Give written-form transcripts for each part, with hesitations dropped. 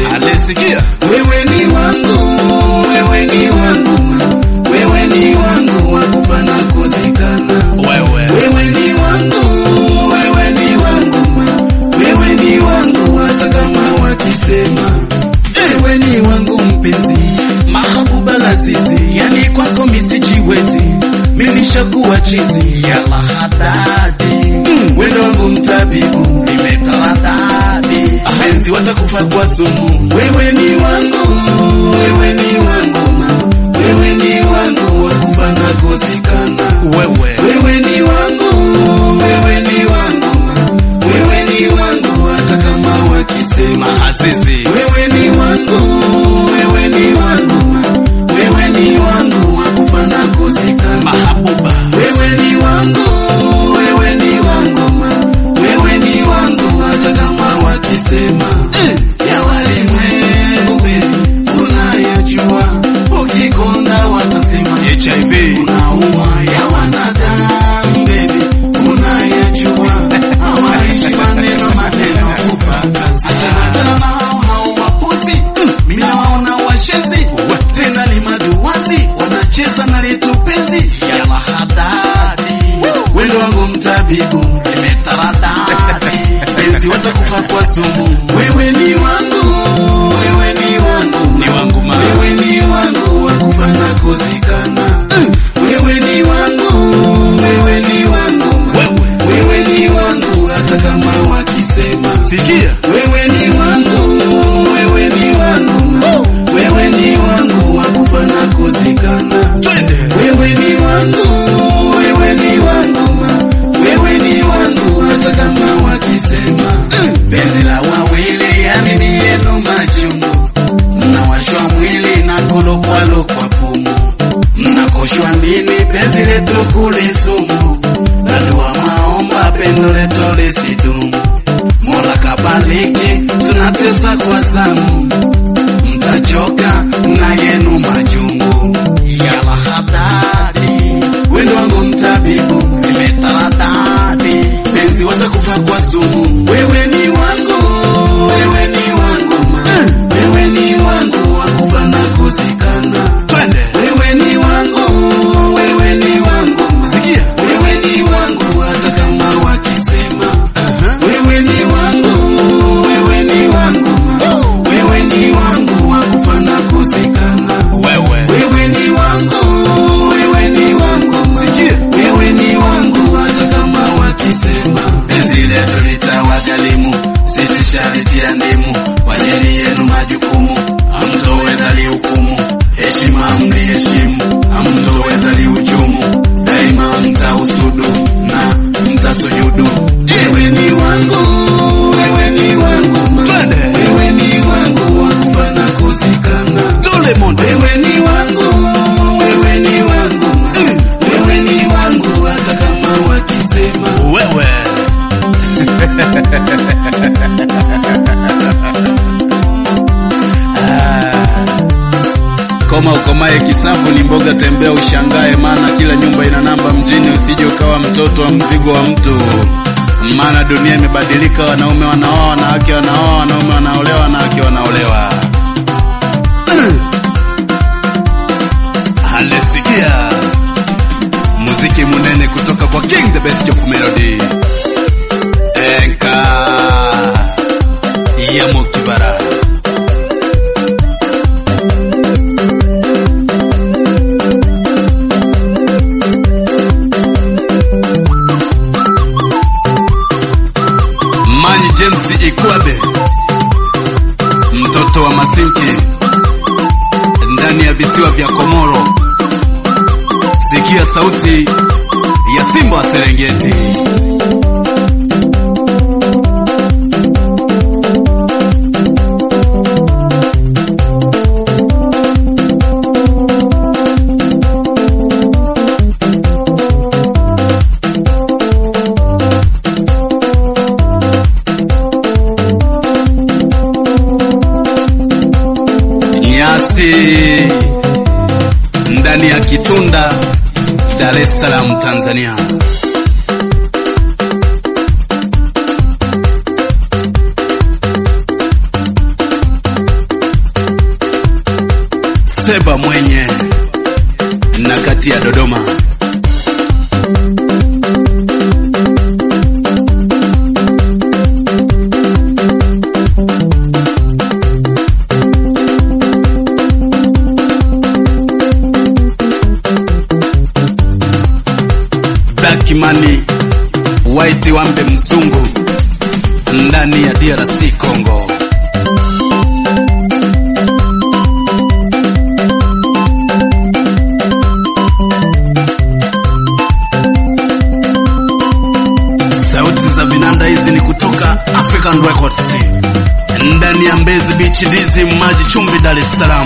Alisikia wewe ni wangu, wewe ni wangu, wewe ni wangu wa kufa na kuzikana. Wewe ni wangu, wewe ni wangu, wewe ni wangu hata kama wakisema. Wewe ni wangu mpenzi, mahabuba lazizi, yani kwako misijiwezi, mimi nishakuwa chizi ya lahadadi. Wewe wangu mtabibu, nimetaradadi, ahenzi watakufa kwa sumu. Wewe ni wangu, wewe ni wangu, wewe ni wangu wa kufa na kuzikana. Wewe ni wangu, wewe ni wangu, wewe ni wangu hata kama wakisema. Azizi Wewe ni wangu, wewe ni wangu, wewe ni wangu wa kufa na kuzikana. mahabuba Wewe ni wangu, wewe ni wangu, wewe ni wangu hata kama wakisema. Ya walimwengu kweli unayajua, ukikonda watasema HIV unaumwa. Ya wanadamu baby unayajua, hawaishi maneno kupakazi. Achana nao hao wapuzi, mimi nawaona washenzi, tena ni maduwazi, wanacheza na letu penzi ya lahadadi. Wewe wangu mtabibu, nimetaradadi, penzi watakufa kwa sumu. Wewe ni wangu, wewe ni wangu, ni wangu ma wewe ni wangu wa kufa na kuzikana. Wewe ni wangu, wewe ni wangu, wewe ni wangu hata kama wakisema. sikia Wewe ni wangu, wewe ni wangu, wewe ni wangu wa kufa na kuzikana. twende Wewe ni wangu, wewe ni wangu, wewe ni wangu hata kama wakisema. Penzi la wawili yani ni yenu majungu, mnawashwa mwili na kulokwa pumu. Mnakoshwa nini penzi letu kulisumu, na dua maomba pendo letu lisidumu. Mola kabaliki tunatesa kwa zamu, mtachoka na yenu majungu ya lahadadi. Wewe wangu mtabibu, nimetaradadi, penzi watakufa kwa sumu. Wewe ni wangu, wewe ni wangu, wewe ni wangu wa kufa na kuzikana. twende Wewe ni wangu, wewe ni wangu, sikia wewe ni wangu hata kama wakisema. Wewe ni wangu, wewe ni wangu, wewe ni wangu wa kufa na kuzikana. Wewe ni wangu, wewe ni wangu, sikia wewe ni wangu hata kama wakisema. Penzi letu litawagalimu, sisi sharitia ndimu, fanyeni yenu majukumu, hamtoweza lihukumu. Heshima mliheshimu, hamtoweza lihujumu, daima mtausudu na mtasujudu. Wewe ni wangu, wewe ni wangu, twende wewe ni wangu wa kufa na kuzikana. tole monde Wewe ni wangu, wewe ni wangu, wewe ni wangu hata kama wakisema. wewe koma ukomaye kisambu ni mboga, tembea ushangae, maana kila nyumba ina namba mjini. Usije ukawa mtoto wa mzigo wa mtu, maana dunia imebadilika. Wanaume wanaoa, wanawake wanaoa, wanaume wanaolewa, wanawake wanaolewa. Alisikia muziki munene kutoka kwa King the Best of Melody, Enka ya Mokibara. Manyi James Ikwabe, mtoto wa Masinki, ndani ya visiwa vya Komoro. Sikia sauti ya Simba wa Serengeti. Nyasi ndani ya Kitunda, Dar es Salaam, Tanzania. Kongo. Sauti za vinanda hizi ni kutoka African Records. Ndani ya Mbezi Beach, Ndizi, Maji Chumvi, Dar es Salaam.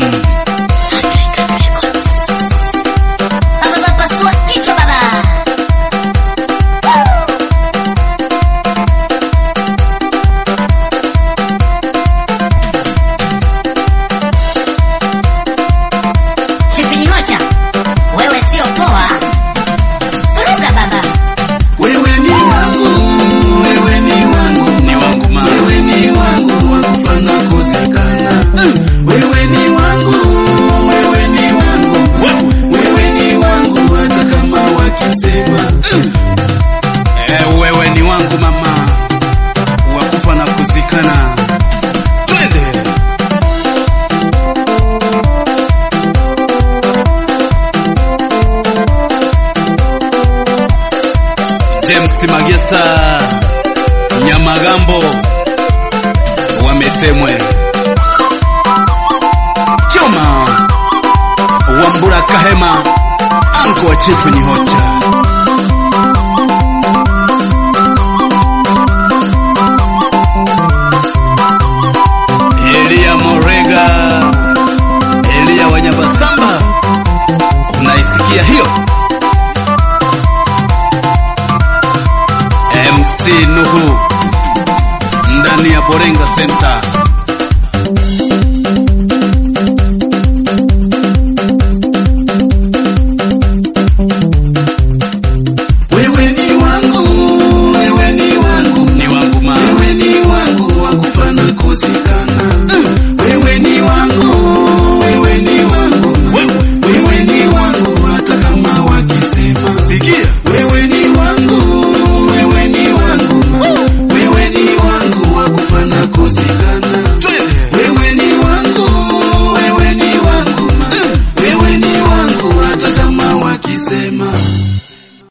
Wewe ni wangu mama, wakufa na kuzikana. Twende. James Magesa, Nyamagambo, Wametemwe, Choma, Wambura Kahema, Anko wa Chifu Nyihocha. Elia Morega, Elia Wanyabasamba, unaisikia hiyo? MC Nuhu, ndani ya Borenga Center. Wewe ni wangu, wewe ni wangu, Ni wangu ma. wewe ni wangu, wakufa na kuzikana.